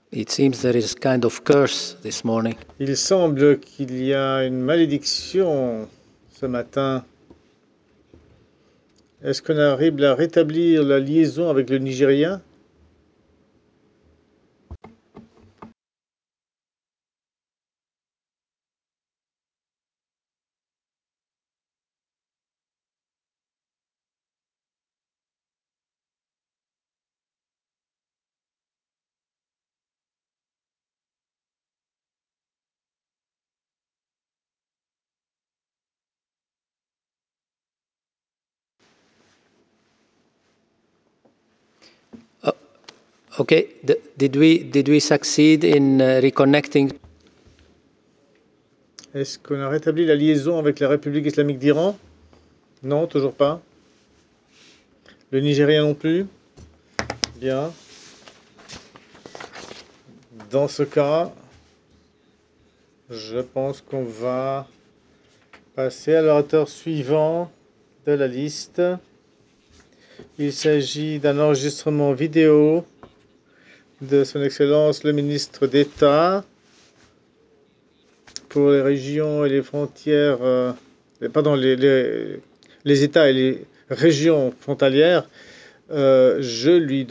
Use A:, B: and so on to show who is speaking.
A: It seems there is kind of curse this morning.
B: Il semble qu'il y a une malédiction ce matin. Est-ce qu'on arrive à rétablir la liaison avec le Nigeria?
A: Okay, did we succeed in reconnecting?
B: Est-ce qu'on a rétabli la liaison avec la République islamique d'Iran? Non, toujours pas. Le Nigeria non plus? Bien. Dans ce cas, je pense qu'on va passer à l'orateur suivant de la liste. Il s'agit d'un enregistrement vidéo de Son Excellence le ministre d'État pour les régions et les frontières, les États et les régions frontalières. Je lui